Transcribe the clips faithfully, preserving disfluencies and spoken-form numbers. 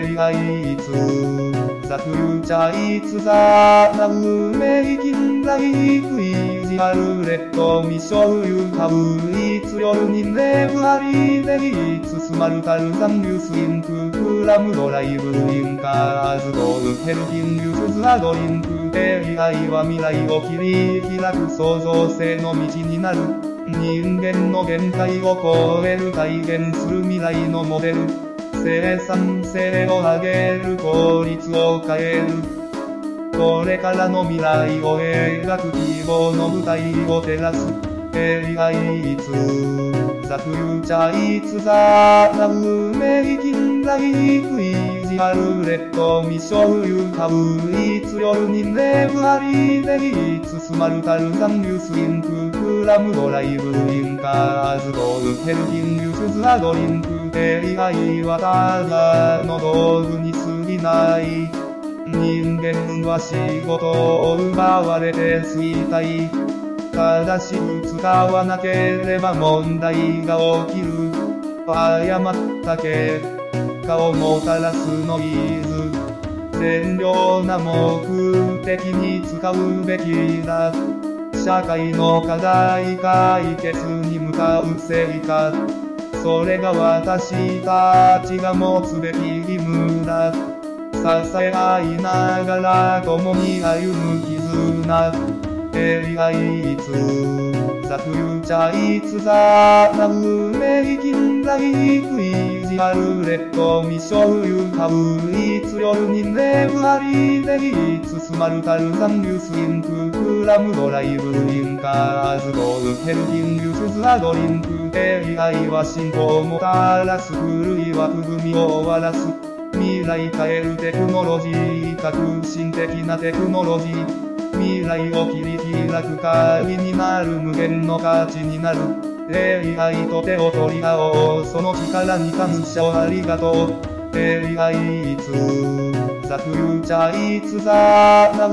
エーアイ ツー The future is the now making life easier let me show you how it's learning every day It's smarter than you think from driving cars to helping you choose a drink エーアイ は未来を切り開く創造性の道になる人間の限界を超える体現する未来のモデル生産性を上げる効率を変えるこれからの未来を描く希望の舞台を照らす エーアイ ツー The future is the now making life easier let me show you how it's learning every day It's smarter than you think from driving cars to helping you choose a drink エーアイ はただの道具に過ぎない人間は仕事を奪われて衰退正しく使わなければ問題が起きる誤った結果をもたらすノイズ善良な目的に使うべきだ社会の課題解決に向かう成果それが私たちが持つべき義務だ支え合いながら共に歩む絆エーアイ ツー The future is the now making life easier let me show you how it's learning every day It's smarter than you think from driving cars to helping you choose a drink エーアイ は進歩をもたらす古い枠組みを終わらす未来変えるテクノロジー革新的なテクノロジー未来を切り開く鍵になる無限の価値になる エーアイ と手を取り合おうその力に感謝をありがとう エーアイ ツー The future is the now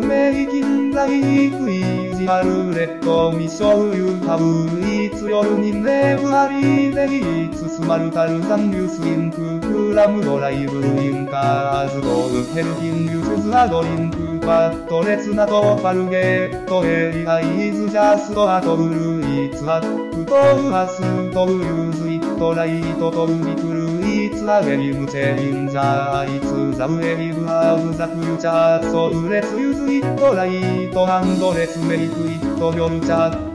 making life easier let me show you how it's learning every day It's smarter than you think from driving cars to helping you choose a drink パッドレツなどファルゲット エーアイ is just a tool It's a tool has to use it right to be true It's a game changer It's the wave of the future So let's use it right and let's make it your future